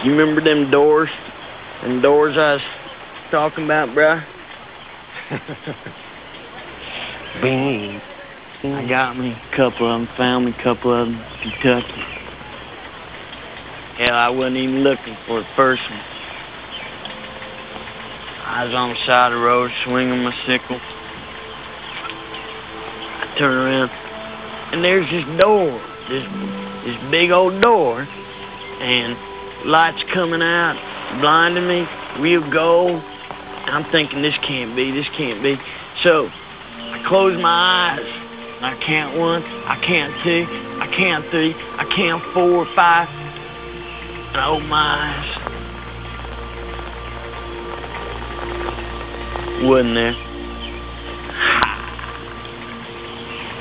You remember them doors? Them doors I was talking about, bruh? Bing. I got me a couple of them, found me a couple of them in Kentucky. Hell, I wasn't even looking for the first one. I was on the side of the road swinging my sickle. I turn around, and there's this door, this big old door, and lights coming out, blinding me, real gold. I'm thinking, this can't be. So I close my eyes. I count 1, I count 2, I count 3, I count 4, 5, and I open my eyes. Wasn't there.